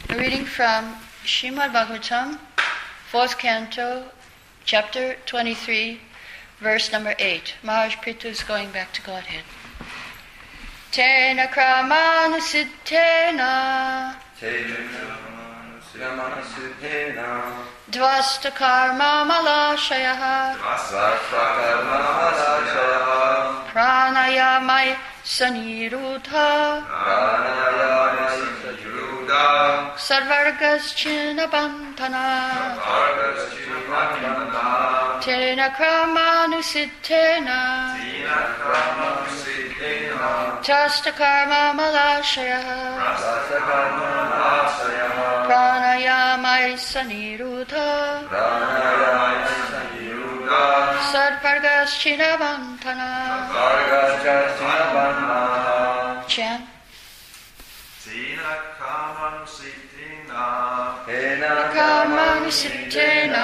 A reading from Srimad Bhagavatam, 4th canto, chapter 23, verse number 8. Maharaj Prithu is going back to Godhead. Tena kramanusiddhena dvasta karma malashaya pranayamai sanirudha sarvargas chinabandhana tena kramanusiddhena Tasta karma malashaya pranayamai sanirudha sadvargas chinabandhana. Chant. Tena kramanusiddhena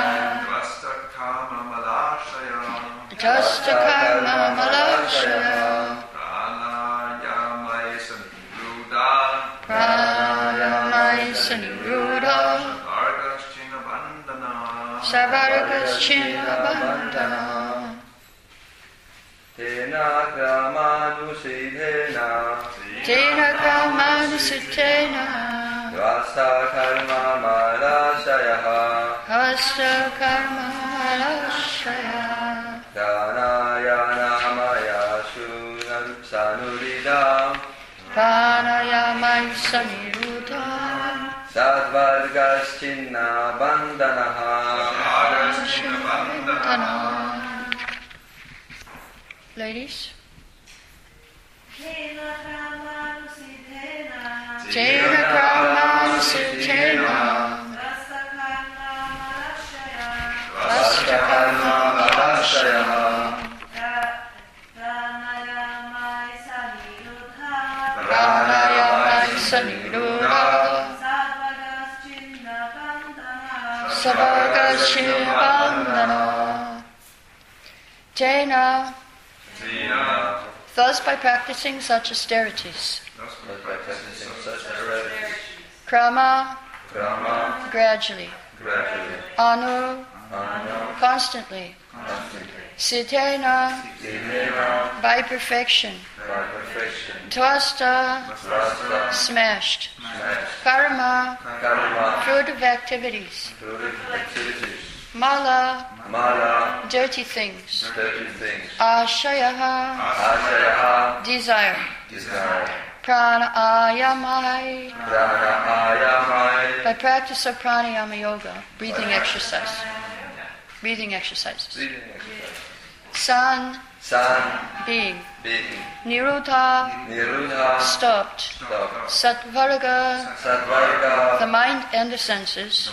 Tasta karma malashaya Pranayamai sanirudha sarvargas chinabandhana. Tena kramanusiddhena Vasta karma malashaya Pranayamaya sanuridam Pranayamai sanirudha Sadvargas chinabandhanaha. Ladies. Tena kramanusiddhena Tena kramanusiddhena Vasta karma malashaya Pranayamai sanirudha sarvargas chinabandhana. Tena. Thus by practicing such austerities. Krama. Gradually. Anu. Constantly. Siddhena. By perfection. Tvasta. Smashed. Karma. Fruit of activities. Mala. Dirty things. Ashayaha. Desire. Pranayamai. By practice of pranayama yoga, breathing exercises. San. Being. Niruddha. Stopped. Satvarga. The mind and the senses.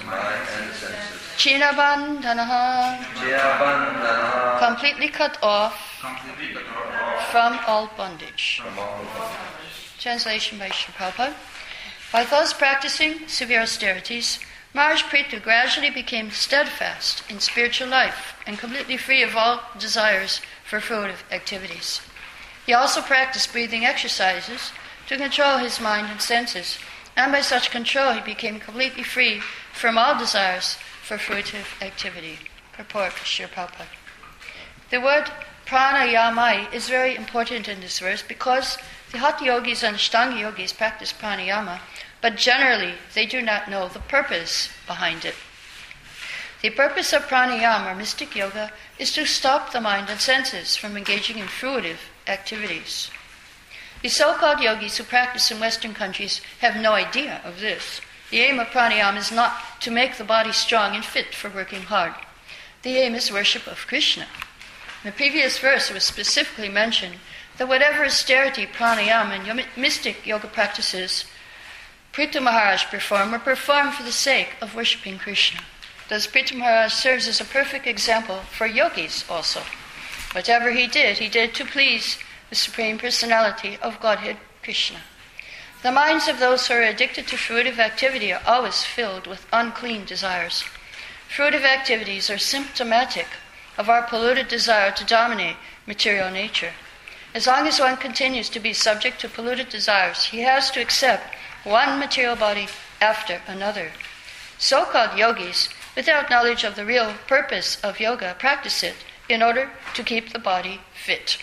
Chinabandhanaha. Completely cut off from all bondage. Translation by Srila Prabhupada. By thus practicing severe austerities, Maharaj Prithu gradually became steadfast in spiritual life and completely free of all desires for fruitive activities. He also practiced breathing exercises to control his mind and senses, and by such control he became completely free from all desires for fruitive activity. Purport for Srila Prabhupada. The word pranayamai is very important in this verse because the Hatha yogis and Ashtanga yogis practice pranayama, but generally they do not know the purpose behind it. The purpose of pranayama or mystic yoga is to stop the mind and senses from engaging in fruitive activities. The so-called yogis who practice in Western countries have no idea of this. The aim of pranayama is not to make the body strong and fit for working hard. The aim is worship of Krishna. In the previous verse it was specifically mentioned that whatever austerity, pranayama, and mystic yoga practices Prithu Maharaj performed were performed for the sake of worshipping Krishna. Thus Prithu Maharaj serves as a perfect example for yogis also. Whatever he did to please the Supreme Personality of Godhead, Krishna. The minds of those who are addicted to fruitive activity are always filled with unclean desires. Fruitive activities are symptomatic of our polluted desire to dominate material nature. As long as one continues to be subject to polluted desires, he has to accept one material body after another. So-called yogis, without knowledge of the real purpose of yoga, practice it in order to keep the body fit.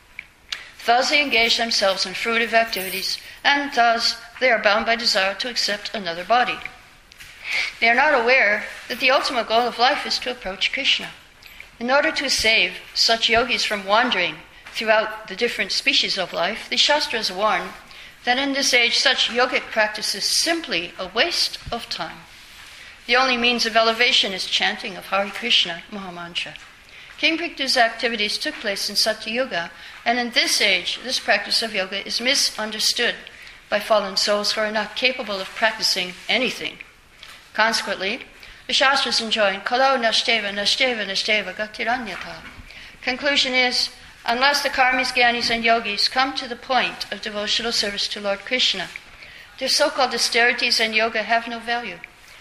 Thus they engage themselves in fruitive activities, and thus they are bound by desire to accept another body. They are not aware that the ultimate goal of life is to approach Krishna. In order to save such yogis from wandering throughout the different species of life, the Shastras warn that in this age such yogic practice is simply a waste of time. The only means of elevation is chanting of Hare Krishna Mahamantra. King Prithvi's activities took place in Satya Yuga, and in this age, this practice of yoga is misunderstood by fallen souls who are not capable of practicing anything. Consequently, the Shastras enjoin Kalo Nashteva Nashteva Nashteva Gatiranyata. Conclusion is, unless the karmis, jnanis, and yogis come to the point of devotional service to Lord Krishna, their so-called austerities and yoga have no value.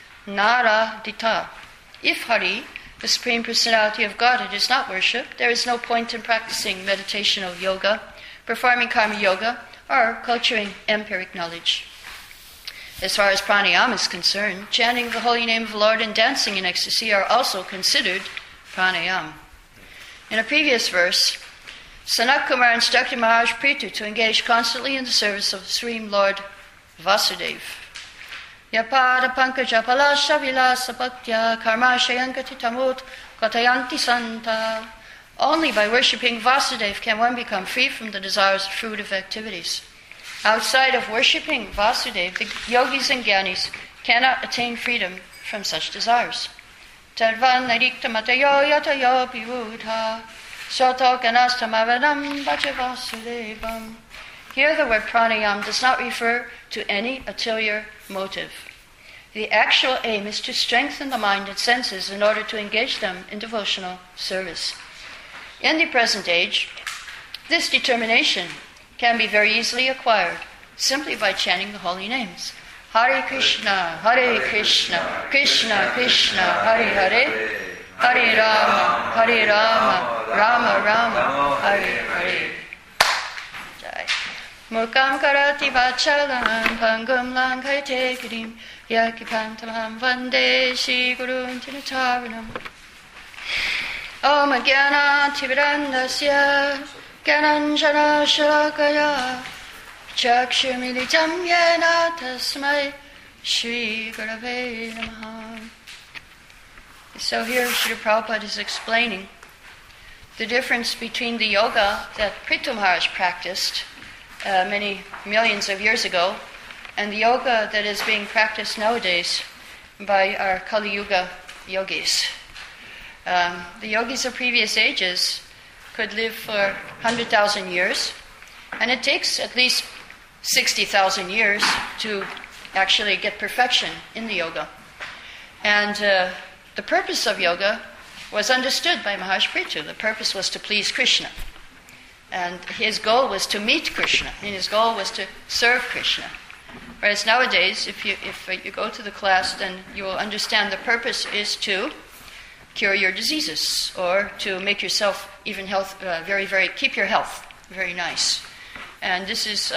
Nara Dita. If Hari, the Supreme Personality of Godhead, is not worshipped, there is no point in practicing meditational yoga, performing karma yoga, or culturing empiric knowledge. As far as pranayama is concerned, chanting the holy name of the Lord and dancing in ecstasy are also considered pranayama. In a previous verse, Sanat Kumar instructed Maharaj Prithu to engage constantly in the service of the Supreme Lord Vasudeva. Yapada pankaja palasha vilasa bhaktya karma shayankati tamut katayanti santa. Only by worshipping Vasudeva can one become free from the desires of fruitive activities. Outside of worshipping Vasudeva, the yogis and jnanis cannot attain freedom from such desires. Tadvan narikta matayo yatayo pivudha soto ganastamavanam bhaja Vasudevam. Here the word pranayam does not refer to any ulterior motive. The actual aim is to strengthen the mind and senses in order to engage them in devotional service. In the present age, this determination can be very easily acquired simply by chanting the holy names. Hare Krishna, Krishna Krishna, Hare Hare, Hare Rama, Rama Rama, Hare Hare. Jai. Mukam karati vachalam, pangam lankayate girim, yakipantamam vande Shri Gurun Tinataranam. Om Jnana Tivirandasya Gyananjana Shalakaya Chakshumilitam Yena Tasmai Shri Gurave Namaha. So here Srila Prabhupada is explaining the difference between the yoga that Prithu Maharaj practiced many millions of years ago and the yoga that is being practiced nowadays by our Kali Yuga yogis. The yogis of previous ages could live for 100,000 years, and it takes at least 60,000 years to actually get perfection in the yoga. And the purpose of yoga was understood by Maharaj Prithu. The purpose was to please Krishna. And his goal was to meet Krishna, and his goal was to serve Krishna. Whereas nowadays, if you go to the class, then you will understand the purpose is to cure your diseases, or to make yourself even keep your health very nice. And this is,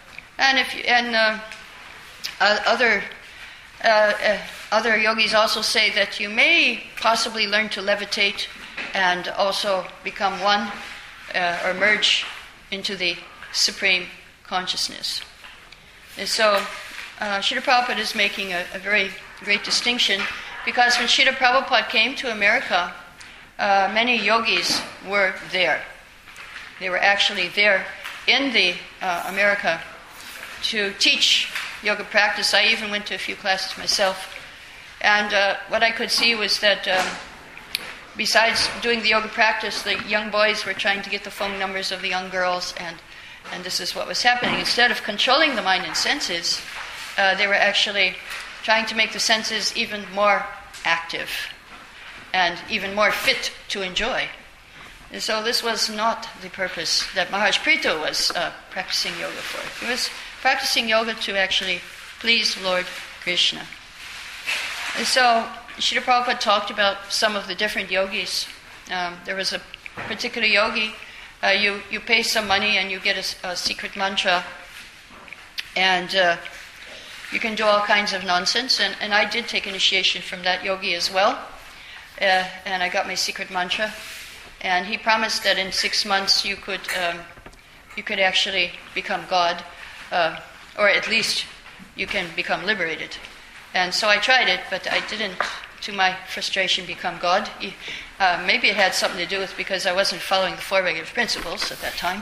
other yogis also say that you may possibly learn to levitate and also become one or merge into the supreme consciousness. And so, Srila Prabhupada is making a very great distinction. Because when Srila Prabhupada came to America, many yogis were there. They were actually there in the America to teach yoga practice. I even went to a few classes myself. And what I could see was that besides doing the yoga practice, the young boys were trying to get the phone numbers of the young girls, and this is what was happening. Instead of controlling the mind and senses, they were actually trying to make the senses even more active and even more fit to enjoy. And so this was not the purpose that Maharaj Prithu was practicing yoga for. He was practicing yoga to actually please Lord Krishna. And so Srila Prabhupada talked about some of the different yogis. There was a particular yogi, you pay some money and you get a secret mantra, and you can do all kinds of nonsense. And I did take initiation from that yogi as well. And I got my secret mantra. And he promised that in 6 months you could actually become God, or at least you can become liberated. And so I tried it, but I didn't, to my frustration, become God. Maybe it had something to do with because I wasn't following the four regular principles at that time.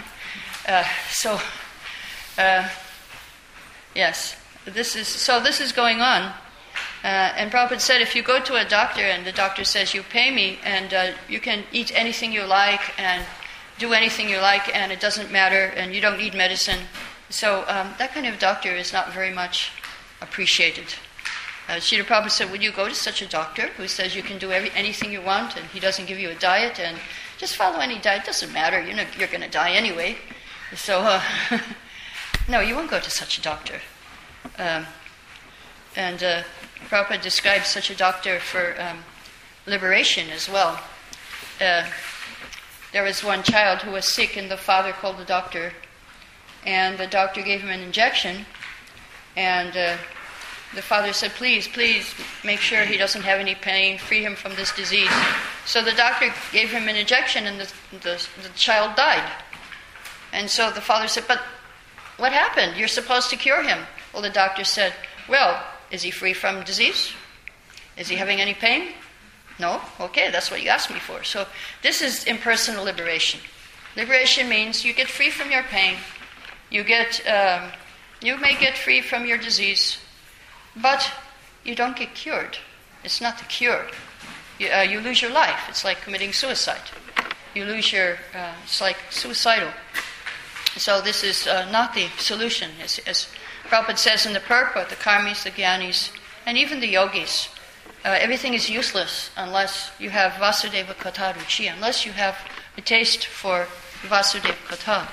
Yes, this is going on. And Prabhupada said, if you go to a doctor and the doctor says, you pay me and you can eat anything you like and do anything you like and it doesn't matter and you don't need medicine. So that kind of doctor is not very much appreciated. Srila Prabhupada said, would you go to such a doctor who says you can do anything you want and he doesn't give you a diet and just follow any diet, doesn't matter, you're going to die anyway. So, no, you won't go to such a doctor. And Prabhupada describes such a doctor for liberation as well. There was one child who was sick and the father called the doctor and the doctor gave him an injection and the father said, please make sure he doesn't have any pain, free him from this disease. So the doctor gave him an injection and the child died. And so the father said, but what happened? You're supposed to cure him. Well, the doctor said, well, is he free from disease? Is he having any pain? No? Okay, that's what you asked me for. So this is impersonal liberation. Liberation means you get free from your pain. You may get free from your disease, but you don't get cured. It's not the cure. You lose your life. It's like committing suicide. You lose it's like suicidal. So this is not the solution. As Prabhupada says in the purport, the karmis, the jnanis, and even the yogis, everything is useless unless you have Vasudeva Katha Ruchi, unless you have a taste for Vasudeva Katha.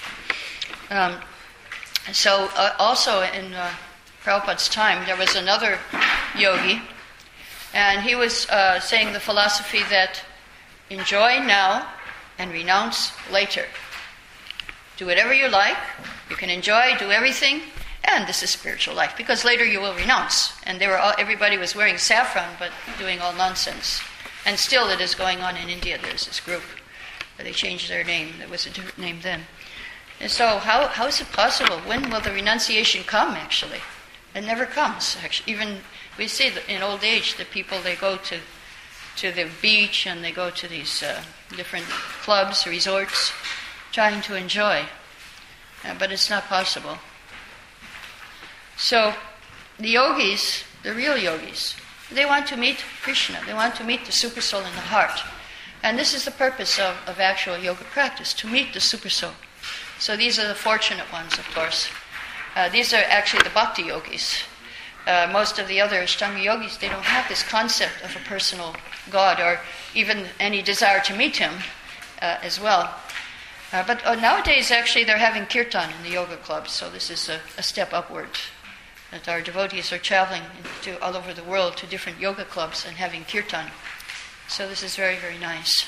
Also in Prabhupada's time, there was another yogi, and he was saying the philosophy that enjoy now and renounce later. Do whatever you like, you can enjoy, do everything, and this is spiritual life, because later you will renounce. And everybody was wearing saffron, but doing all nonsense. And still it is going on in India. There's this group, but they changed their name. There was a different name then. And so how is it possible? When will the renunciation come, actually? It never comes, actually. Even we see that in old age, the people, they go to the beach and they go to these different clubs, resorts, trying to enjoy. But it's not possible. So the yogis, the real yogis, they want to meet Krishna. They want to meet the Supersoul in the heart. And this is the purpose of actual yoga practice, to meet the Supersoul. So these are the fortunate ones, of course. These are actually the bhakti yogis. Most of the other Ashtanga yogis, they don't have this concept of a personal God or even any desire to meet him as well. But nowadays, actually, they're having kirtan in the yoga clubs, so this is a step upward. That our devotees are traveling all over the world to different yoga clubs and having kirtan. So this is very, very nice.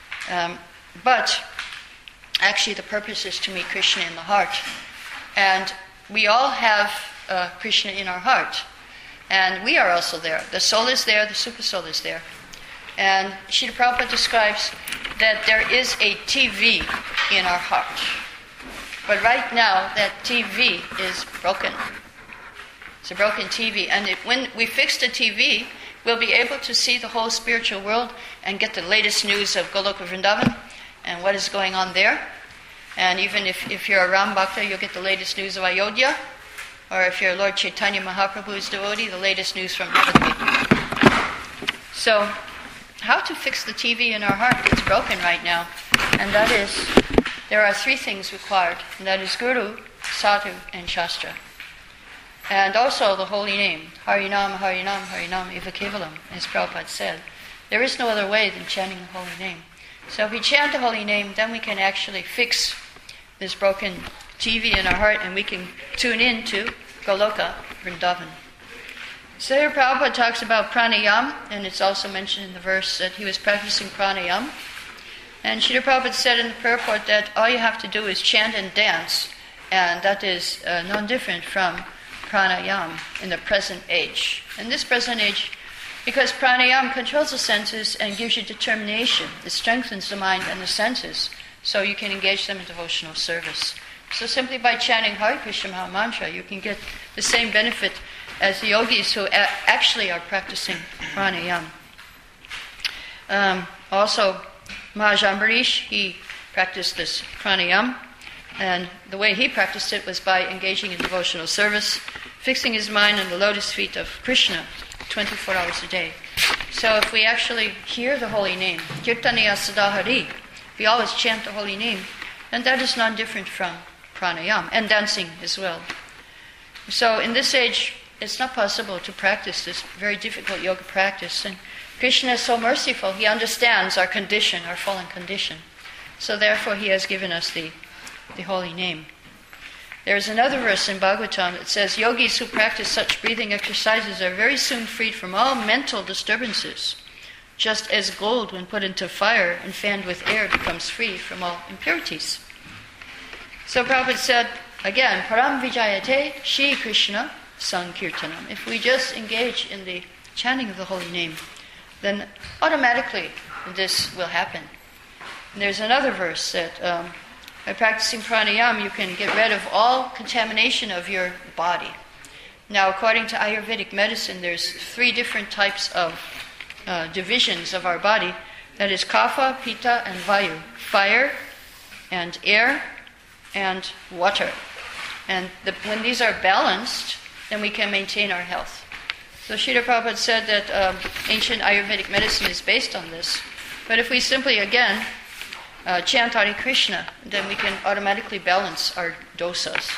But actually, the purpose is to meet Krishna in the heart. And we all have Krishna in our heart. And we are also there. The soul is there, the super soul is there. And Srila Prabhupada describes that there is a TV in our heart. But right now, that TV is broken. It's a broken TV. And when we fix the TV, we'll be able to see the whole spiritual world and get the latest news of Goloka Vrindavan and what is going on there. And even if you're a Ram Bhakta, you'll get the latest news of Ayodhya. Or if you're Lord Chaitanya Mahaprabhu's devotee, the latest news from Navadvip. So, how to fix the TV in our heart that's broken right now? And that is, there are three things required. And that is Guru, Sadhu, and Shastra. And also the holy name. Harinam, Harinam, Harinam, Eva Kevalam, as Prabhupada said. There is no other way than chanting the holy name. So if we chant the holy name, then we can actually fix this broken TV in our heart and we can tune in to Goloka Vrindavan. So here Prabhupada talks about pranayam, and it's also mentioned in the verse that he was practicing pranayam. And Srila Prabhupada said in the purport that all you have to do is chant and dance, and that is non-different from pranayam in the present age. In this present age, because pranayam controls the senses and gives you determination, it strengthens the mind and the senses, so you can engage them in devotional service. So simply by chanting Hare Krishna Maha Mantra, you can get the same benefit as the yogis who actually are practicing pranayam. Also, Maharaj Ambarish, he practiced this pranayam, and the way he practiced it was by engaging in devotional service, fixing his mind on the lotus feet of Krishna 24 hours a day. So if we actually hear the holy name, Kirtaniya Sadahari, we always chant the holy name, and that is not different from pranayam, and dancing as well. So in this age, it's not possible to practice this very difficult yoga practice, and Krishna is so merciful, he understands our condition, our fallen condition. So therefore he has given us the holy name. There's another verse in Bhagavatam that says, yogis who practice such breathing exercises are very soon freed from all mental disturbances, just as gold when put into fire and fanned with air becomes free from all impurities. So Prabhupada said, again, Param Vijayate Shri Krishna Sankirtanam. If we just engage in the chanting of the holy name, then automatically this will happen. And there's another verse that by practicing pranayam, you can get rid of all contamination of your body. Now, according to Ayurvedic medicine, there's 3 different types of divisions of our body. That is kapha, pitta, and vayu. Fire, and air, and water. And when these are balanced, then we can maintain our health. So Srila Prabhupada said that ancient Ayurvedic medicine is based on this. But if we simply, again, chant Hare Krishna, then we can automatically balance our dosas.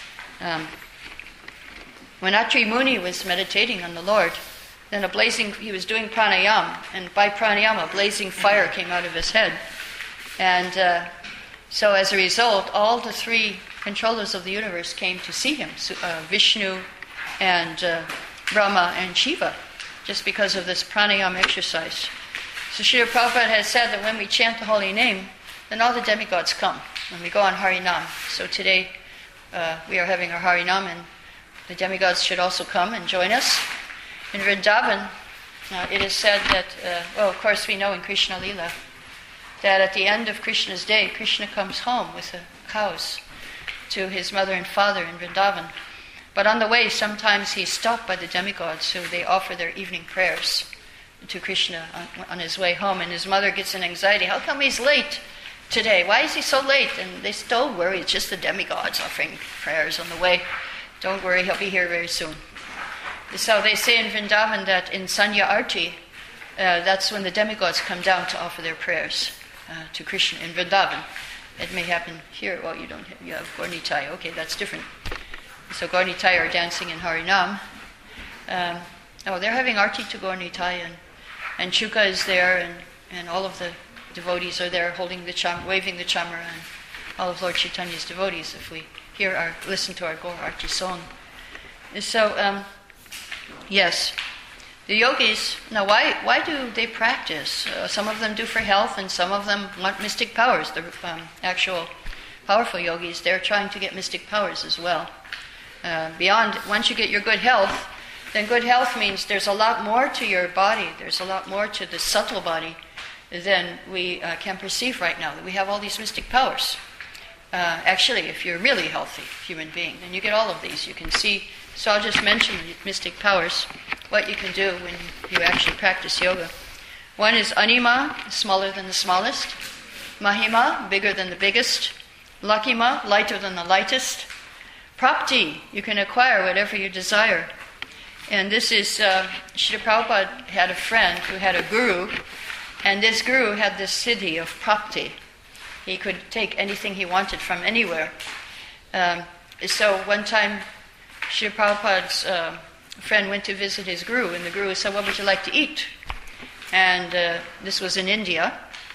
When Atri Muni was meditating on the Lord, then he was doing pranayam, and by pranayam a blazing fire came out of his head. And so as a result, all the 3 controllers of the universe came to see him, Vishnu and Brahma and Shiva, just because of this pranayam exercise. So Srila Prabhupada has said that when we chant the holy name, then all the demigods come when we go on Harinam. So today we are having our Harinam, and the demigods should also come and join us. In Vrindavan, it is said that, of course we know in Krishna Lila, that at the end of Krishna's day, Krishna comes home with the cows to his mother and father in Vrindavan. But on the way, sometimes he's stopped by the demigods, so they offer their evening prayers to Krishna on his way home, and his mother gets an anxiety. How come he's late today? Why is he so late? And they say, don't worry, it's just the demigods offering prayers on the way. Don't worry, he'll be here very soon. So they say in Vrindavan that in Sanya Arti, that's when the demigods come down to offer their prayers to Krishna in Vrindavan. It may happen here. Well, you have Gaur-Nitai. Okay, that's different. So Gaur-Nitai are dancing in Harinam. They're having Arti to Gaur-Nitai, and Chuka is there, and all of the devotees are there holding waving the chamara, and all of Lord Chaitanya's devotees, if we listen to our Gaur Arti song. So, yes, the yogis, now why do they practice? Some of them do for health, and some of them want mystic powers. The actual powerful yogis, they're trying to get mystic powers as well. Once you get your good health, then good health means there's a lot more to your body, there's a lot more to the subtle body than we can perceive right now, that we have all these mystic powers. Actually, if you're a really healthy human being, then you get all of these. You can see, so I'll just mention the mystic powers, what you can do when you actually practice yoga. One is Anima, smaller than the smallest. Mahima, bigger than the biggest. Lakima, lighter than the lightest. Prapti, you can acquire whatever you desire. And this is, Srila Prabhupada had a friend who had a guru, and this guru had this siddhi of prapti. He could take anything he wanted from anywhere. So one time, Srila Prabhupada's friend went to visit his guru, and the guru said, what would you like to eat? And this was in India.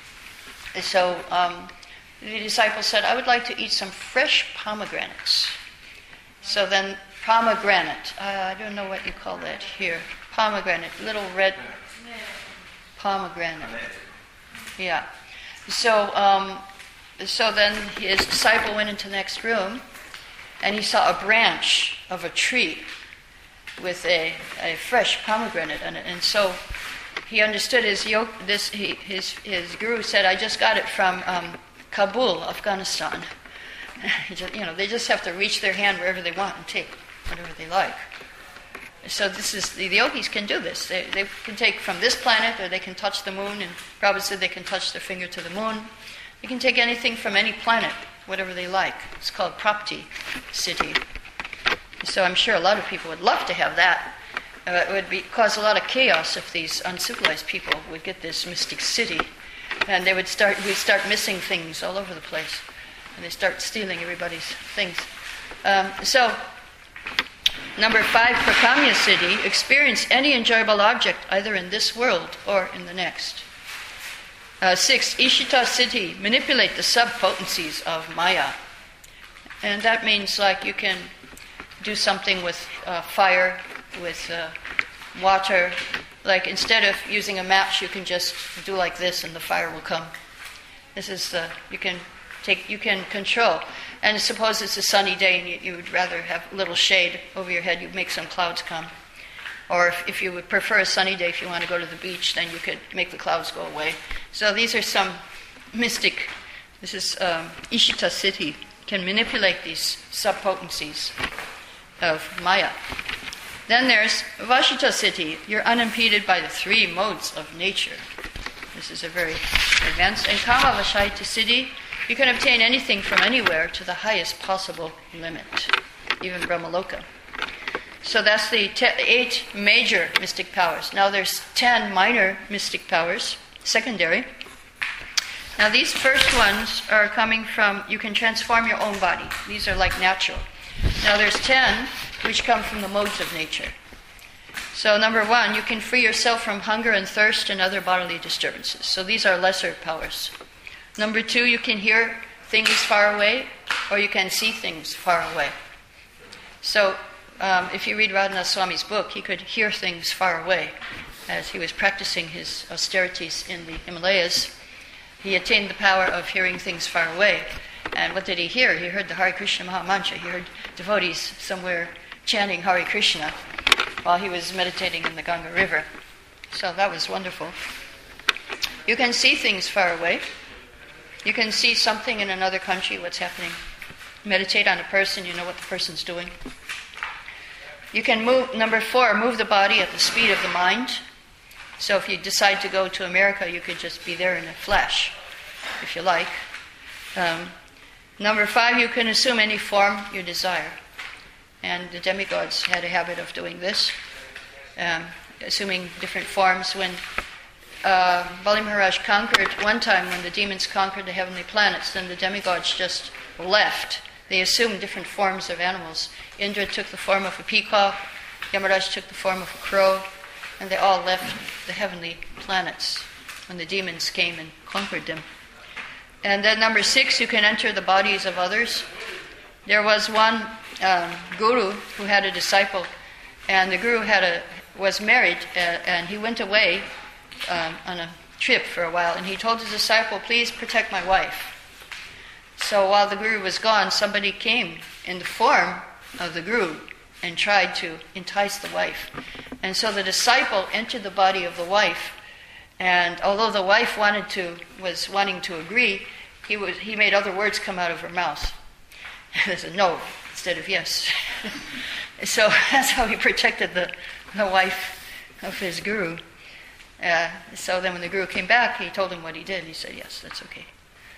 So the disciple said, I would like to eat some fresh pomegranates. So then pomegranate, I don't know what you call that here. Pomegranate, little red pomegranate. Yeah. So then his disciple went into the next room, and he saw a branch of a tree with a fresh pomegranate on it. And so he understood his guru said, I just got it from Kabul, Afghanistan. They just have to reach their hand wherever they want and take whatever they like. So the yogis can do this. They can take from this planet, or they can touch the moon, and Prabhupada said they can touch their finger to the moon. They can take anything from any planet, whatever they like. It's called Prapti Siddhi. So I'm sure a lot of people would love to have that. It would cause a lot of chaos if these uncivilized people would get this mystic city, and we'd start missing things all over the place, and they start stealing everybody's things. Number 5, Prakamya Siddhi, experience any enjoyable object either in this world or in the next. 6, Ishita Siddhi, manipulate the sub-potencies of Maya. And that means like you can do something with fire, with water. Like instead of using a match, you can just do like this and the fire will come. This is you can control. And suppose it's a sunny day and you would rather have a little shade over your head, you'd make some clouds come. Or if you would prefer a sunny day, if you want to go to the beach, then you could make the clouds go away. So these are some mystic, this is Ishita Siddhi, can manipulate these sub-potencies of Maya. Then there's Vashita Siddhi, you're unimpeded by the 3 modes of nature. This is a very advanced. And Kama Vashita Siddhi, you can obtain anything from anywhere to the highest possible limit, even Brahmaloka. So that's the 8 major mystic powers. Now there's 10 minor mystic powers, secondary. Now these first ones are coming from, you can transform your own body. These are like natural. Now there's 10 which come from the modes of nature. So number 1, you can free yourself from hunger and thirst and other bodily disturbances. So these are lesser powers. Number 2, you can hear things far away, or you can see things far away. So if you read Radhanath Swami's book, he could hear things far away. As he was practicing his austerities in the Himalayas, he attained the power of hearing things far away. And what did he hear? He heard the Hare Krishna Mahamantra. He heard devotees somewhere chanting Hare Krishna while he was meditating in the Ganga River. So that was wonderful. You can see things far away. You can see something in another country, what's happening. Meditate on a person, you know what the person's doing. You can move, number 4, move the body at the speed of the mind. So if you decide to go to America, you could just be there in a flash, if you like. Number 5, you can assume any form you desire. And the demigods had a habit of doing this, assuming different forms. When Bali Maharaj conquered, one time when the demons conquered the heavenly planets, then the demigods just left. They assumed different forms of animals. Indra took the form of a peacock, Yamaraj took the form of a crow, and they all left the heavenly planets when the demons came and conquered them. And then number 6, you can enter the bodies of others. There was one guru who had a disciple, and the guru was married, and he went away on a trip for a while, and he told his disciple, please protect my wife. So while the guru was gone, somebody came in the form of the guru and tried to entice the wife. And so the disciple entered the body of the wife, and although the wife was wanting to agree, he made other words come out of her mouth. They said no instead of yes. So that's how he protected the wife of his guru. So then when the guru came back, he told him what he did. He said, yes, that's okay.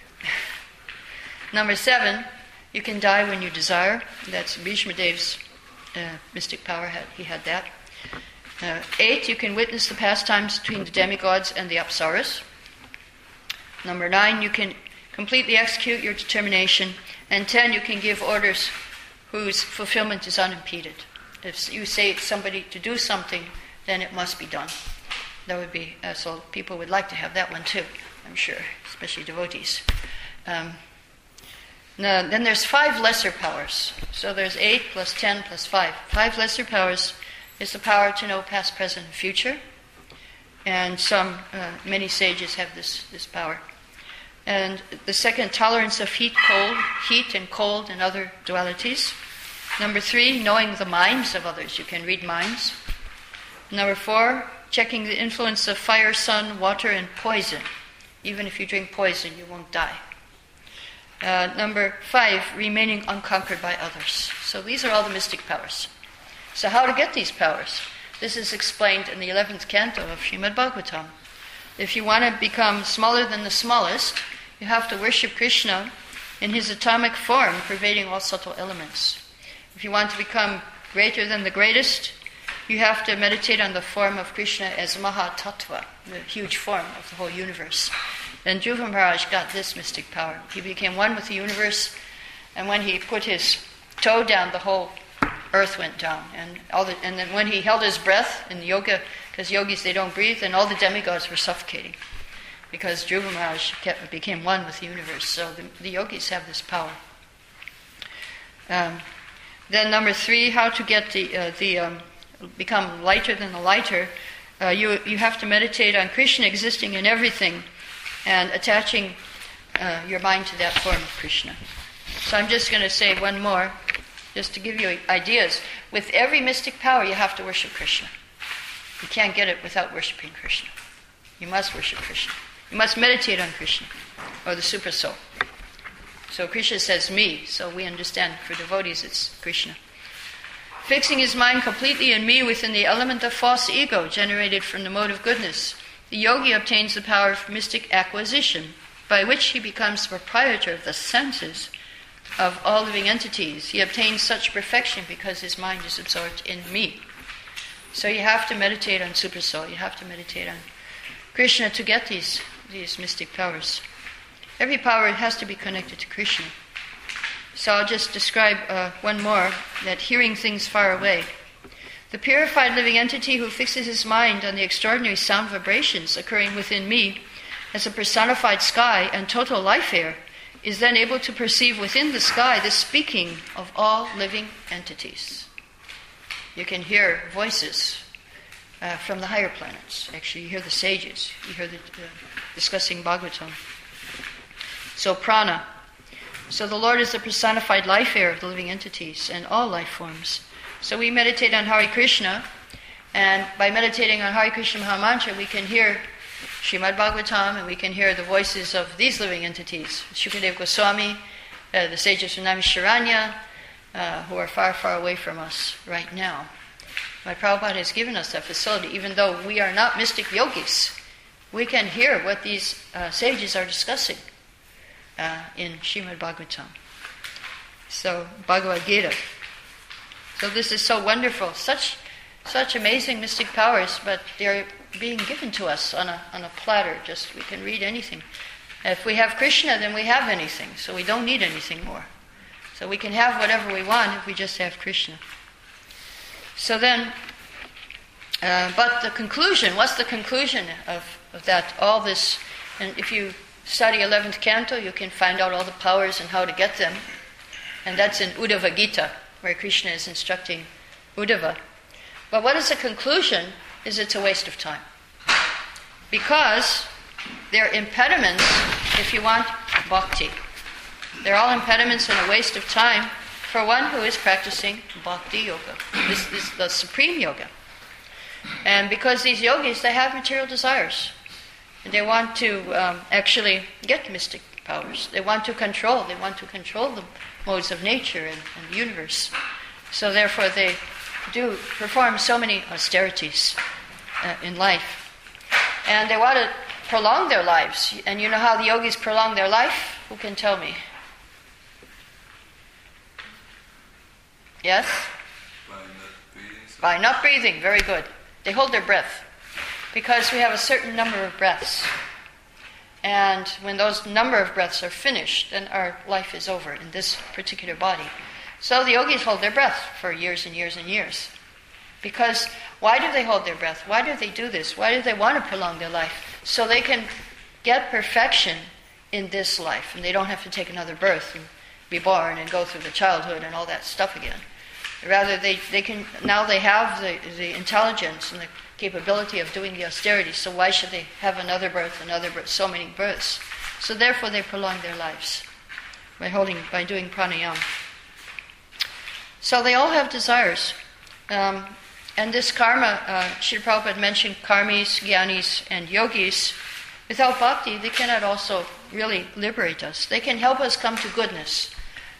Number 7, you can die when you desire. That's Bhishma Dev's mystic power. He had that. 8, you can witness the pastimes between the demigods and the apsaras. Number 9, you can completely execute your determination. And 10, you can give orders whose fulfillment is unimpeded. If you say somebody to do something, then it must be done. That would be, so people would like to have that one too, I'm sure, especially devotees. Now, then there's 5 lesser powers. So there's 8 plus 10 plus 5. 5 lesser powers is the power to know past, present, and future. And many sages have this power. And the second, tolerance of heat and cold and other dualities. Number 3, knowing the minds of others. You can read minds. Number 4, checking the influence of fire, sun, water, and poison. Even if you drink poison, you won't die. Number 5, remaining unconquered by others. So these are all the mystic powers. So how to get these powers? This is explained in the 11th canto of Srimad Bhagavatam. If you want to become smaller than the smallest, you have to worship Krishna in his atomic form, pervading all subtle elements. If you want to become greater than the greatest, you have to meditate on the form of Krishna as Mahatattva, the huge form of the whole universe. And Dhruva Maharaj got this mystic power. He became one with the universe, and when he put his toe down, the whole earth went down. And then when he held his breath in yoga, because yogis, they don't breathe, and all the demigods were suffocating, because Dhruva Maharaj became one with the universe. So the yogis have this power. Then number 3, how to get become lighter than the lighter. You have to meditate on Krishna existing in everything and attaching your mind to that form of Krishna. So I'm just going to say one more, just to give you ideas. With every mystic power, you have to worship Krishna. You can't get it without worshiping Krishna. You must worship Krishna. You must meditate on Krishna, or the Super Soul. So Krishna says me, so we understand for devotees it's Krishna. Fixing his mind completely in me within the element of false ego generated from the mode of goodness, the yogi obtains the power of mystic acquisition, by which he becomes the proprietor of the senses of all living entities. He obtains such perfection because his mind is absorbed in me. So you have to meditate on Super Soul. You have to meditate on Krishna to get these mystic powers. Every power has to be connected to Krishna. So I'll just describe one more, that hearing things far away. The purified living entity who fixes his mind on the extraordinary sound vibrations occurring within me as a personified sky and total life air is then able to perceive within the sky the speaking of all living entities. You can hear voices from the higher planets. Actually, you hear the sages. You hear the discussing Bhagavatam. So prana. So the Lord is the personified life air of the living entities and all life forms. So we meditate on Hare Krishna, and by meditating on Hare Krishna Mahamantra, we can hear Srimad Bhagavatam, and we can hear the voices of these living entities, Shukadeva Goswami, the sages from Naimisharanya, who are far, far away from us right now. My Prabhupada has given us that facility. Even though we are not mystic yogis, we can hear what these sages are discussing in Srimad Bhagavatam. So, Bhagavad Gita. So this is so wonderful. Such amazing mystic powers, but they're being given to us on a platter. Just we can read anything. If we have Krishna, then we have anything. So we don't need anything more. So we can have whatever we want if we just have Krishna. So then, but the conclusion, what's the conclusion of that? All this, and if you study 11th canto, you can find out all the powers and how to get them. And that's in Uddhava Gita, where Krishna is instructing Uddhava. But what is the conclusion is it's a waste of time. Because they're impediments if you want bhakti. They're all impediments and a waste of time for one who is practicing bhakti yoga. This is the supreme yoga. And because these yogis, they have material desires. And they want to actually get mystic powers. They want to control the modes of nature and the universe. So therefore they do perform so many austerities in life. And they want to prolong their lives. And you know how the yogis prolong their life? Who can tell me? Yes? By not breathing. Very good. They hold their breath. Because we have a certain number of breaths. And when those number of breaths are finished, then our life is over in this particular body. So the yogis hold their breath for years and years and years. Because why do they hold their breath? Why do they do this? Why do they want to prolong their life? So they can get perfection in this life. And they don't have to take another birth and be born and go through the childhood and all that stuff again. Rather, they can, now they have the intelligence and the capability of doing the austerity, so why should they have another birth, so many births? So therefore they prolong their lives by doing pranayama. So they all have desires. And this karma, Srila Prabhupada mentioned karmis, jnanis, and yogis. Without bhakti, they cannot also really liberate us. They can help us come to goodness.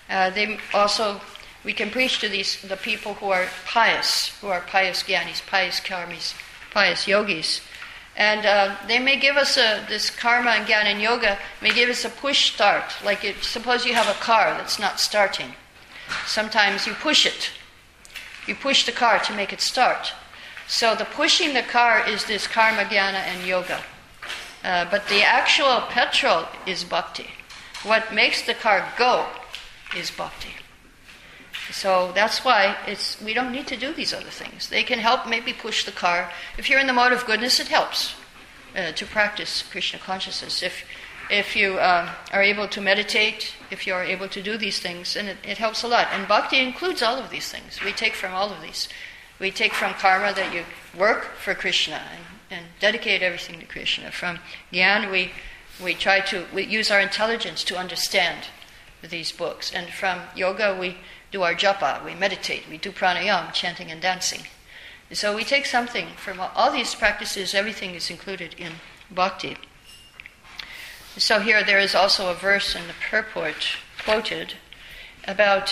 We can preach to the people who are pious jnanis, pious karmis, pious yogis. And they may give us this karma and jnana and yoga may give us a push start. Like suppose you have a car that's not starting. Sometimes you push it. You push the car to make it start. So the pushing the car is this karma, jnana, and yoga. But the actual petrol is bhakti. What makes the car go is bhakti. So that's why we don't need to do these other things. They can help maybe push the car. If you're in the mode of goodness, it helps to practice Krishna consciousness. If you are able to meditate, if you are able to do these things, and it helps a lot. And bhakti includes all of these things. We take from all of these. We take from karma that you work for Krishna and dedicate everything to Krishna. From jnana, we use our intelligence to understand these books. And from yoga, we do our japa, we meditate, we do pranayama, chanting and dancing. So we take something from all these practices, everything is included in bhakti. So here there is also a verse in the purport quoted about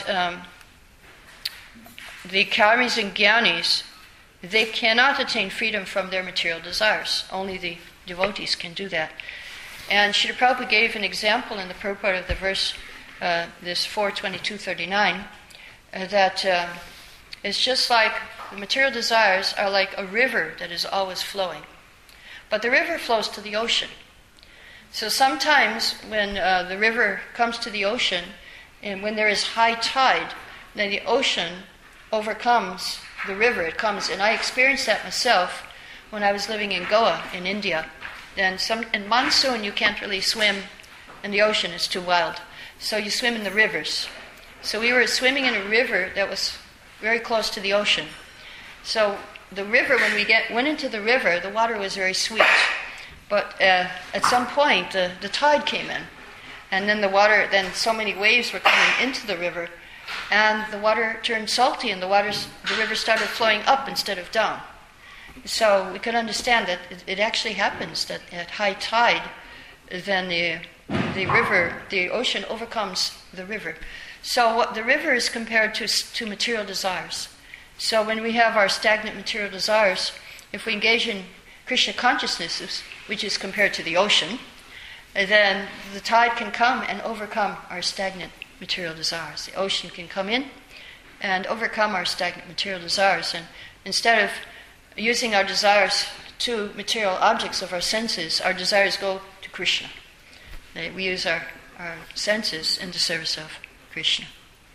the karmis and jnanis. They cannot attain freedom from their material desires. Only the devotees can do that. And Srila Prabhupada gave an example in the purport of the verse, this 4:22-39, that it's just like the material desires are like a river that is always flowing. But the river flows to the ocean. So sometimes when the river comes to the ocean, and when there is high tide, then the ocean overcomes the river. It comes, and I experienced that myself when I was living in Goa in India. Then in monsoon you can't really swim in the ocean, it's too wild. So you swim in the rivers. So we were swimming in a river that was very close to the ocean. So the river, when we went into the river, the water was very sweet. But at some point, the tide came in. And then then so many waves were coming into the river, and the water turned salty, and the river started flowing up instead of down. So we could understand that it actually happens that at high tide, then the ocean overcomes the river. So the river is compared to material desires. So when we have our stagnant material desires, if we engage in Krishna consciousness, which is compared to the ocean, then the tide can come and overcome our stagnant material desires. The ocean can come in and overcome our stagnant material desires. And instead of using our desires to material objects of our senses, our desires go to Krishna. We use our senses in the service of Krishna.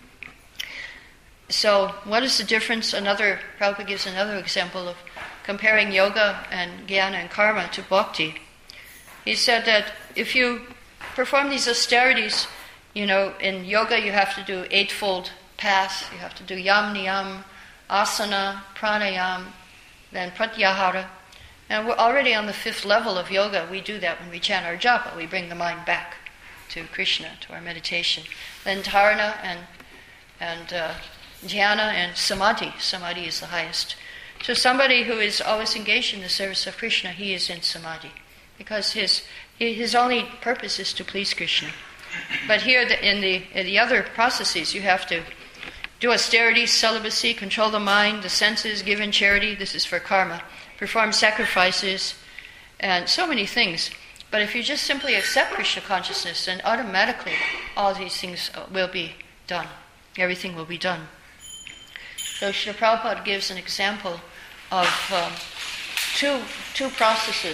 So what is the difference? Prabhupada gives another example of comparing yoga and jnana and karma to bhakti. He said that if you perform these austerities, in yoga you have to do eightfold path. You have to do yam, niyam, asana, pranayam, then pratyahara. And we're already on the 5th level of yoga. We do that when we chant our japa. We bring the mind back to Krishna, to our meditation. Then dharana and dhyana and samadhi. Samadhi is the highest. So somebody who is always engaged in the service of Krishna, he is in samadhi, because his only purpose is to please Krishna. But here in the other processes, you have to do austerity, celibacy, control the mind, the senses, give in charity. This is for karma. Perform sacrifices, and so many things. But if you just simply accept Krishna consciousness, then automatically all these things will be done. Everything will be done. So Srila Prabhupada gives an example of two processes.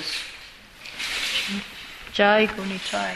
Jai Gunitai.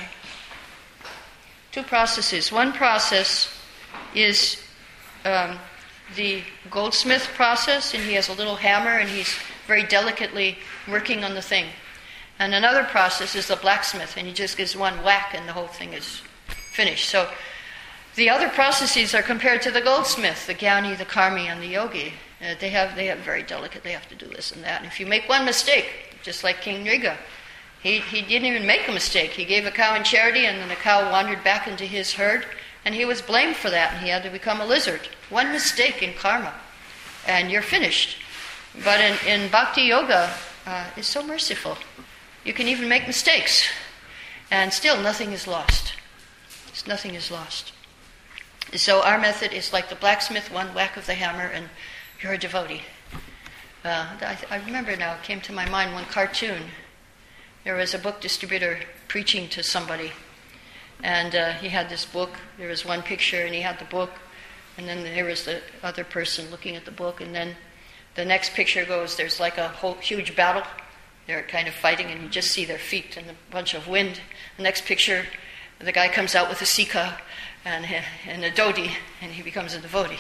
2 processes. One process is the goldsmith process, and he has a little hammer and he's very delicately working on the thing. And another process is the blacksmith, and he just gives one whack and the whole thing is finished. So the other processes are compared to the goldsmith, the jnani, the karmi, and the yogi. They have very delicate, they have to do this and that. And if you make one mistake, just like King Nriga, he didn't even make a mistake. He gave a cow in charity, and then the cow wandered back into his herd, And he was blamed for that, and he had to become a lizard. One mistake in karma, and you're finished. But in Bhakti Yoga, it's so merciful. You can even make mistakes, and still nothing is lost. Nothing is lost. So our method is like the blacksmith, one whack of the hammer, and you're a devotee. I remember now, it came to my mind one cartoon. There was a book distributor preaching to somebody, and he had this book. There was one picture, and he had the book, and then there was the other person looking at the book, and then the next picture goes, there's like a whole huge battle. They're kind of fighting, and you just see their feet and a bunch of wind. The next picture, the guy comes out with a sika and a dhoti, and he becomes a devotee.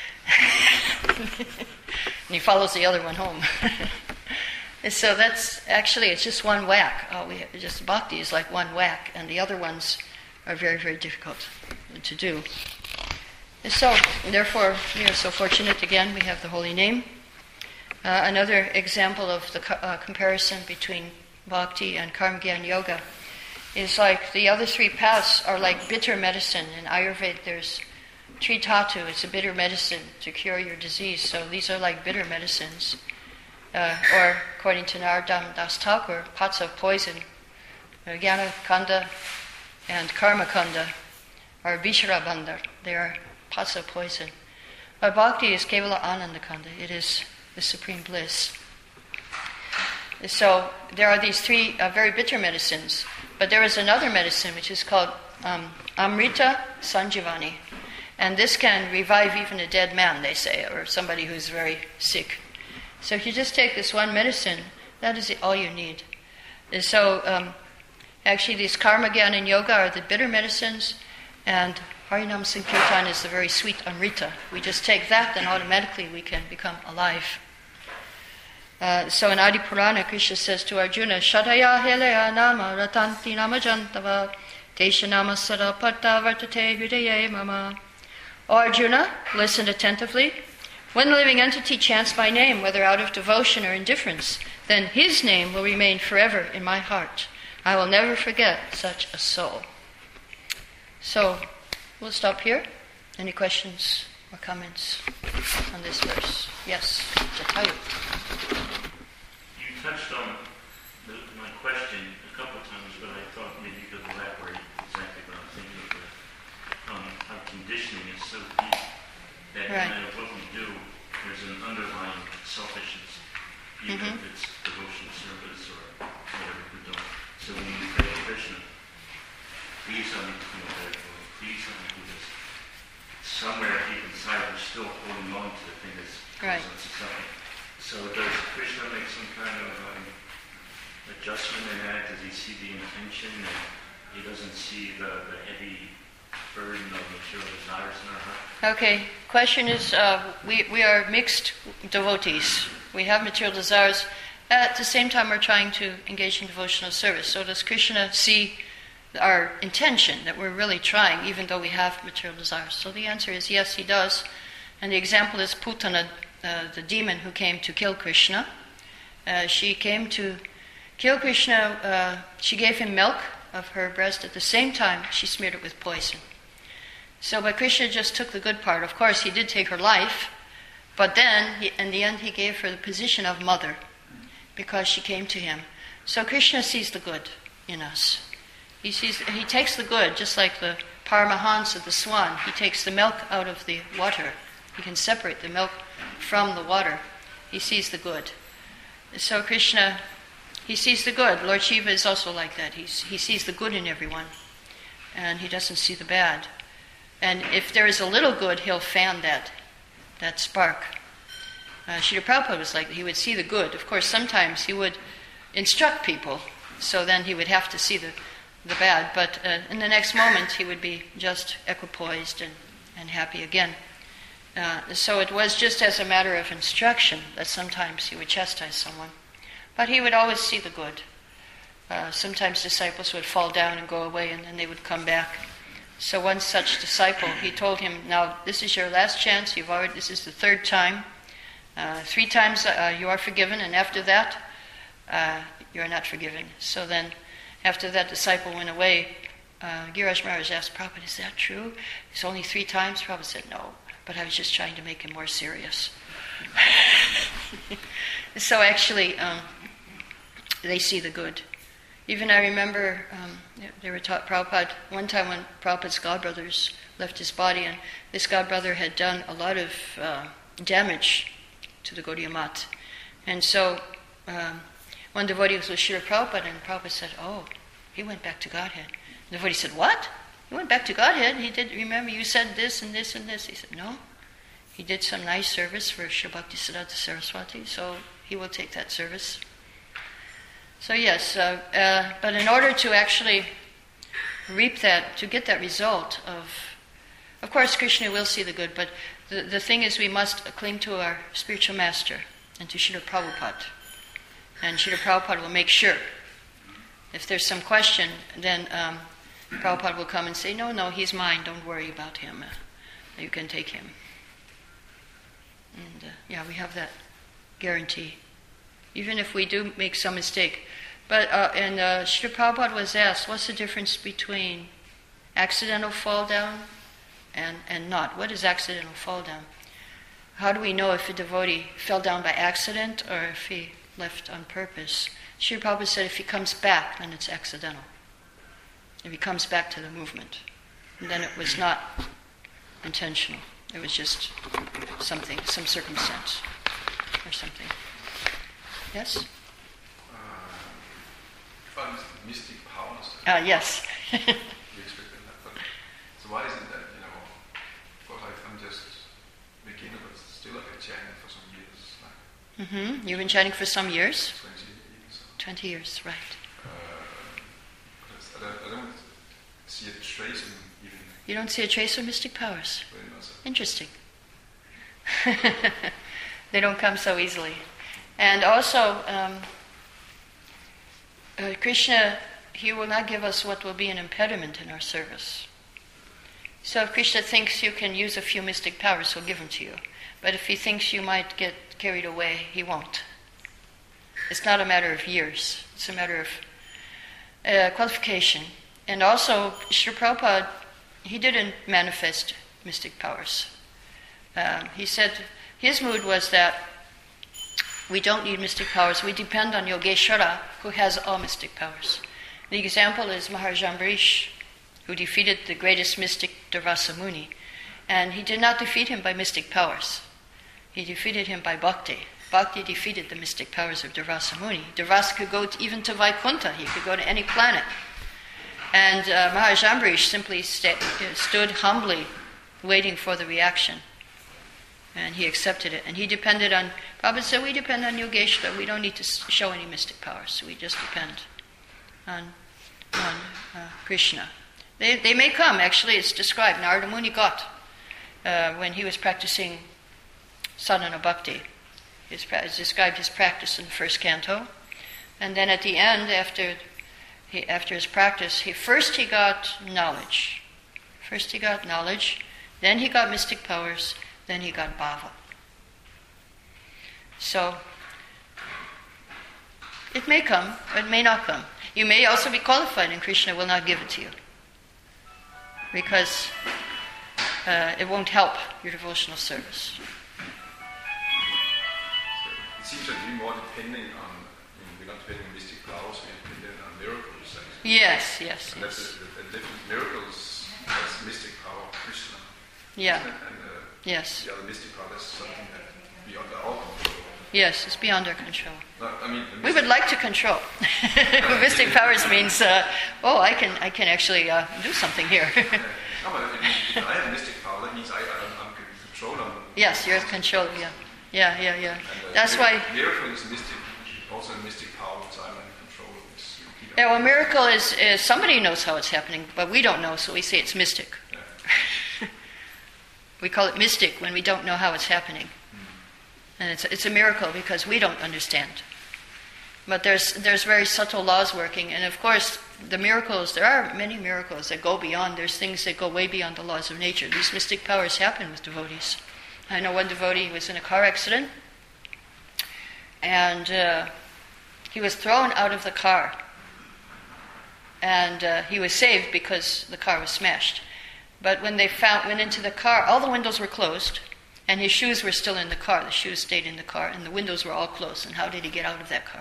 And he follows the other one home. And so that's actually, it's just one whack. Just bhakti is like one whack, and the other ones are very, very difficult to do. And so, therefore, we are so fortunate again, we have the holy name. Another example of the comparison between bhakti and karma gyan yoga is like the other three paths are like bitter medicine. In Ayurveda, there's Tritatu, it's a bitter medicine to cure your disease. So these are like bitter medicines. Or according to Narottama Das Thakur, pots of poison. Jnana Kanda and Karma Kanda are Vishara Bandhar. They are pots of poison. But bhakti is Kevala Ananda Kanda. It is the supreme bliss. So there are these three very bitter medicines. But there is another medicine which is called Amrita Sanjivani. And this can revive even a dead man, they say, or somebody who's very sick. So if you just take this one medicine, that is all you need. And so actually these karma, gyan, and yoga are the bitter medicines, and Harinam Sankirtan is the very sweet Amrita. We just take that, then automatically we can become alive. So in Adi Purana, Krishna says to Arjuna, Shataya Helaya Nama Ratanti Nama Jantava Tesha Nama Sarapata Vartate Hridaye Mama. O Arjuna, listen attentively. When the living entity chants my name, whether out of devotion or indifference, then his name will remain forever in my heart. I will never forget such a soul. So, we'll stop here. Any questions or comments on this verse? Yes, Jatayu. You touched on my question a couple of times, but I thought maybe you could elaborate exactly what I'm thinking of. Our conditioning is so deep that Right. no matter what we do, there's an underlying selfishness, even if it's devotional service or whatever we're doing. So when we pray to Krishna, please let me feel better, please let me do this. Somewhere deep inside, we're still holding on to the thing that's Right. causing us suffering. So does Krishna make some kind of adjustment in that? Does he see the intention and he doesn't see the heavy burden of material desires in our heart? Okay, question is, we are mixed devotees. We have material desires. At the same time, we're trying to engage in devotional service. So does Krishna see our intention, that we're really trying, even though we have material desires? So the answer is yes, he does. And the example is Putana, the demon who came to kill Krishna. She came to kill Krishna. She gave him milk of her breast. At the same time, she smeared it with poison. So, but Krishna just took the good part. Of course, he did take her life, but then, in the end, he gave her the position of mother because she came to him. So Krishna sees the good in us. He takes the good, just like the Paramahansa, the swan. He takes the milk out of the water. He can separate the milk from the water. He sees the good. So Krishna, he sees the good. Lord Shiva is also like that. He sees the good in everyone, and he doesn't see the bad. And if there is a little good, he'll fan that spark. Srila Prabhupada was like that. He would see the good. Of course, sometimes he would instruct people, so then he would have to see the bad. But in the next moment, he would be just equipoised and happy again. So it was just as a matter of instruction that sometimes he would chastise someone. But he would always see the good. Sometimes disciples would fall down and go away, and then they would come back. So one such disciple, he told him, now this is your last chance. This is the third time. 3 times you are forgiven, and after that, you are not forgiven. So then, after that disciple went away, Giraj Maharaj asked Prabhupada, is that true? It's only 3 times? Prabhupada said, no, but I was just trying to make him more serious. So actually, they see the good. Even I remember they were taught Prabhupada, one time when Prabhupada's godbrothers left his body, and this godbrother had done a lot of damage to the Gaudiya Math. And so one devotee was with Srila Prabhupada, and Prabhupada said, oh, he went back to Godhead. The devotee said, what? He went back to Godhead? He did, remember you said this and this and this. He said, no. He did some nice service for Srila Bhaktisiddhanta Saraswati, so he will take that service. So yes, but in order to actually reap that, to get that result of course Krishna will see the good, but the thing is we must cling to our spiritual master and to Srila Prabhupada. And Srila Prabhupada will make sure. If there's some question, then Prabhupada will come and say, no, he's mine, don't worry about him. You can take him. And we have that guarantee. Even if we do make some mistake. But Srila Prabhupada was asked, what's the difference between accidental fall down and not? What is accidental fall down? How do we know if a devotee fell down by accident or if he left on purpose? Srila Prabhupada said if he comes back, then it's accidental. If he comes back to the movement, then it was not intentional. It was just something, some circumstance or something. Yes? Mystic powers. Yes. We expect that. But, so why isn't that, of course I'm just beginner, but still I've been chanting for some years. You've been chanting for some years? 20 years. 20 years, right. I don't see a trace in even... You don't see a trace of mystic powers? Very much. Interesting. They don't come so easily. And also, Krishna, he will not give us what will be an impediment in our service. So if Krishna thinks you can use a few mystic powers, he'll give them to you. But if he thinks you might get carried away, he won't. It's not a matter of years. It's a matter of qualification. And also, Srila Prabhupada, he didn't manifest mystic powers. He said his mood was that we don't need mystic powers. We depend on Yogeshwara, who has all mystic powers. The example is Maharaj Ambarish, who defeated the greatest mystic, Durvasa Muni. And he did not defeat him by mystic powers. He defeated him by bhakti. Bhakti defeated the mystic powers of Durvasa Muni. Durvasa could go even to Vaikuntha. He could go to any planet. And Maharaj Ambarish simply stood humbly, waiting for the reaction. And he accepted it. And he depended on, Prabhupada said, we depend on Yogeshwara. We don't need to show any mystic powers. We just depend on Krishna. They may come. Actually, it's described. Narada Muni got, when he was practicing sadhana bhakti. It's described his practice in the first canto. And then at the end, after his practice, he got knowledge. First he got knowledge, then he got mystic powers, then he got bhava. So, it may come, or it may not come. You may also be qualified and Krishna will not give it to you. Because it won't help your devotional service. So it seems to be more depending on, we're not depending on mystic powers, we're depending on miracles. Actually. Yes. And that's the different miracles, that's mystic power of Krishna. Yeah. And yes. the other mystic power, that's something that beyond our control. Yes, it's beyond our control. No, we would like to control. Mystic powers means, I can actually do something here. No, but if I have a mystic power, that means I'm in control of them. Yes, you're in control, yeah. And, that's why... Miracle is mystic, also a mystic power, so I'm in control of this. Yeah, well, miracle is somebody knows how it's happening, but we don't know, so we say it's mystic. Yeah. We call it mystic when we don't know how it's happening. And it's a miracle because we don't understand. But there's very subtle laws working, and of course the miracles, there are many miracles that go beyond, there's things that go way beyond the laws of nature. These mystic powers happen with devotees. I know one devotee was in a car accident, and he was thrown out of the car. and he was saved because the car was smashed. But when they went into the car, all the windows were closed, and his shoes were still in the car. The shoes stayed in the car, and the windows were all closed. And how did he get out of that car?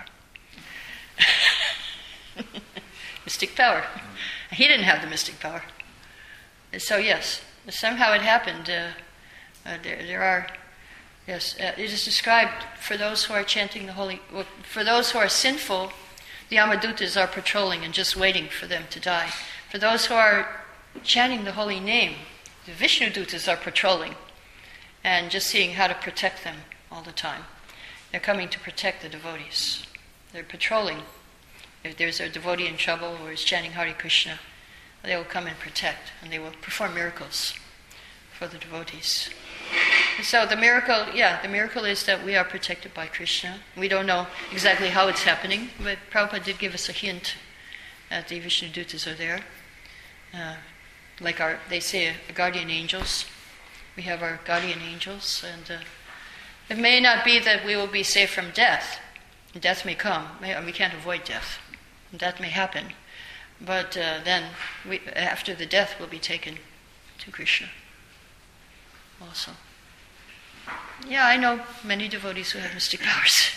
Mystic power. He didn't have the mystic power. So yes, somehow it happened. There are, yes, it is described for those who are chanting the holy, for those who are sinful, the Yamadutas are patrolling and just waiting for them to die. For those who are chanting the holy name, the Vishnu Dutas are patrolling and just seeing how to protect them all the time. They're coming to protect the devotees. They're patrolling. If there's a devotee in trouble or is chanting Hare Krishna, they will come and protect, and they will perform miracles for the devotees. And so the miracle is that we are protected by Krishna. We don't know exactly how it's happening, but Prabhupada did give us a hint that the Vishnu Dutas are there. Like they say, guardian angels. We have our guardian angels, and it may not be that we will be safe from death. Death may come. We can't avoid death. That may happen. But then, after the death, we'll be taken to Krishna also. Yeah, I know many devotees who have mystic powers.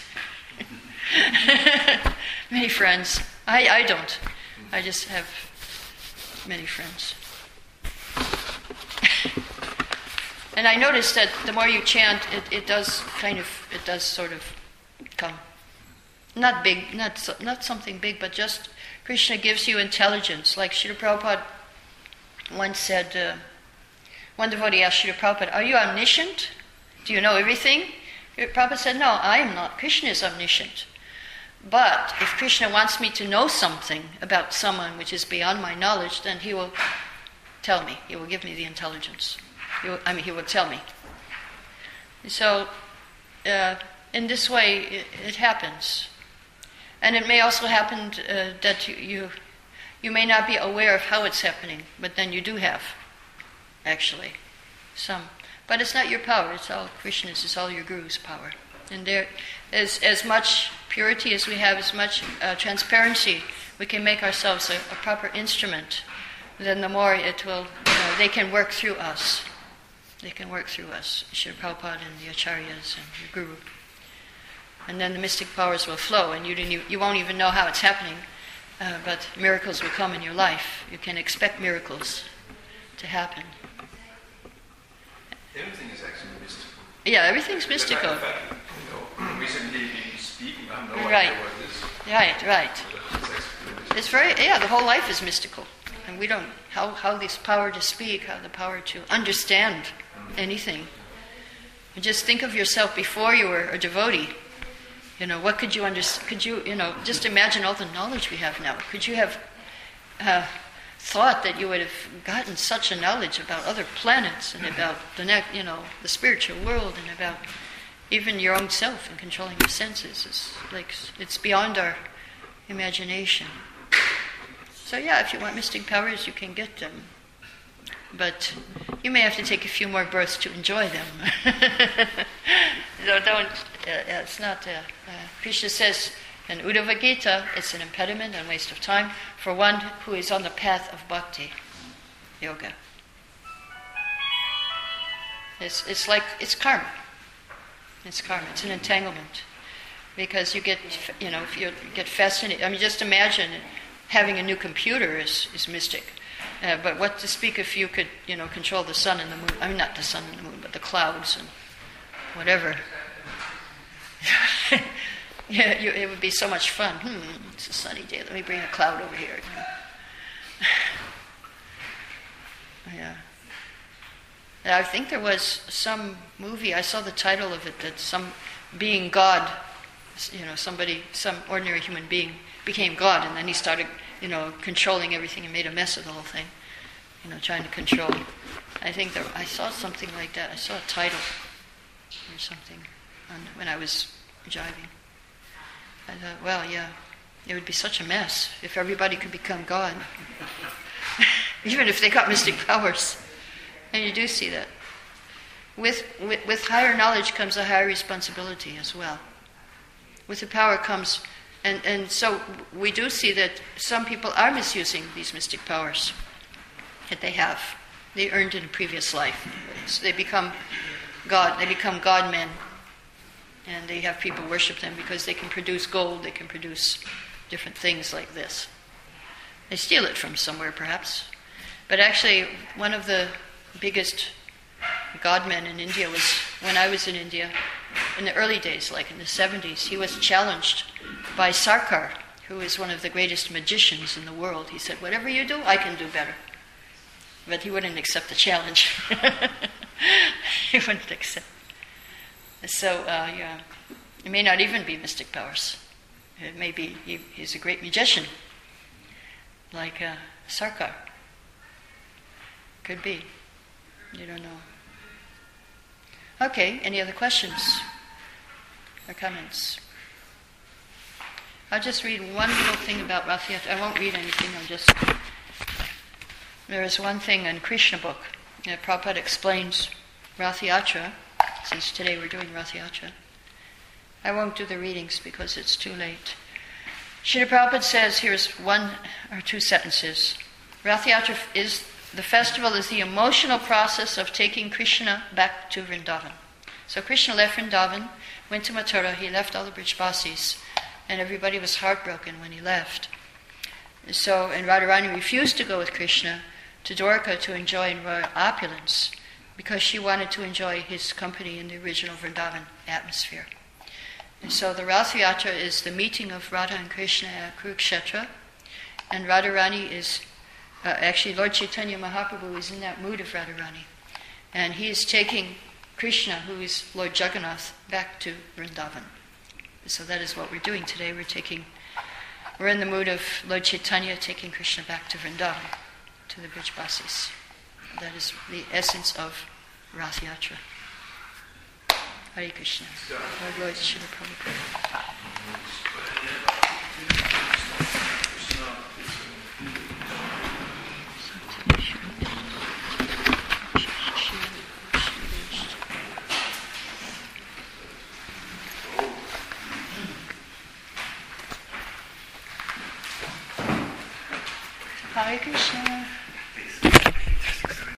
Many friends. I don't. I just have many friends. And I noticed that the more you chant, it does sort of come. Not big, not something big, but just Krishna gives you intelligence. Like Srila Prabhupada once said, one devotee asked Srila Prabhupada, "Are you omniscient? Do you know everything?" Prabhupada said, "No, I am not. Krishna is omniscient. But if Krishna wants me to know something about someone which is beyond my knowledge, then he will tell me. He will give me the intelligence. He will tell me." So, in this way, it happens. And it may also happen that you may not be aware of how it's happening, but then you do have, actually, some. But it's not your power, it's all Krishna's, it's all your Guru's power. And there is as much purity as we have, as much transparency, we can make ourselves a proper instrument, then the more it will, they can work through us. They can work through us, Srila Prabhupada and the Acharyas and your Guru. And then the mystic powers will flow, and you won't even know how it's happening, but miracles will come in your life. You can expect miracles to happen. Everything is actually mystical. Yeah, everything's mystical. Recently been speaking, I have no Right. idea what it is. Right. But it's actually It's very, the whole life is mystical. And we don't, how this power to speak, how the power to understand anything. And just think of yourself before you were a devotee. What could you just imagine all the knowledge we have now. Could you have thought that you would have gotten such a knowledge about other planets and about the spiritual world and about even your own self and controlling your senses? It's beyond our imagination. So if you want mystic powers, you can get them. But you may have to take a few more births to enjoy them. It's not. Krishna says in Uddhava Gita, it's an impediment and waste of time for one who is on the path of bhakti, yoga. It's karma. It's karma. It's an entanglement. Because you get, if you get fascinated. Just imagine having a new computer is mystic. But what to speak if you could, control the sun and the moon. Not the sun and the moon, but the clouds and whatever. It would be so much fun. It's a sunny day. Let me bring a cloud over here. Yeah. I think there was some movie, I saw the title of it, that some being God, some ordinary human being became God, and then he started, controlling everything and made a mess of the whole thing, trying to control. I think I saw something like that. I saw a title or something when I was jiving. I thought, it would be such a mess if everybody could become God, even if they got mystic powers. And you do see that. With higher knowledge comes a higher responsibility as well. With the power comes And so we do see that some people are misusing these mystic powers that they have. They earned in a previous life. So they become God. They become God men. And they have people worship them because they can produce gold. They can produce different things like this. They steal it from somewhere, perhaps. But actually, one of the biggest God men in India was when I was in India, in the early days, like in the 70s, he was challenged by Sarkar, who is one of the greatest magicians in the world. He said, whatever you do, I can do better. But he wouldn't accept the challenge. He wouldn't accept. So, it may not even be mystic powers. It may be he's a great magician, like Sarkar. Could be. You don't know. Okay, any other questions or comments? I'll just read one little thing about Rath Yatra. I won't read anything, there is one thing in Krishna book. Prabhupada explains Rath Yatra, since today we're doing Rath Yatra. I won't do the readings because it's too late. Srila Prabhupada says, here's one or two sentences. Rath Yatra the festival is the emotional process of taking Krishna back to Vrindavan. So Krishna left Vrindavan, went to Mathura, he left all the Brijbasis, and everybody was heartbroken when he left. And Radharani refused to go with Krishna to Dwarka to enjoy in royal opulence because she wanted to enjoy his company in the original Vrindavan atmosphere. And so the Rath Yatra is the meeting of Radha and Krishna at Kurukshetra, and Radharani is actually, Lord Chaitanya Mahaprabhu is in that mood of Radharani. And he is taking Krishna, who is Lord Jagannath, back to Vrindavan. So that is what we're doing today. We're in the mood of Lord Chaitanya taking Krishna back to Vrindavan, to the Brijbasis. That is the essence of Rath Yatra. Hare Krishna. Lord Lord Srila Prabhupada. Hare Krishna.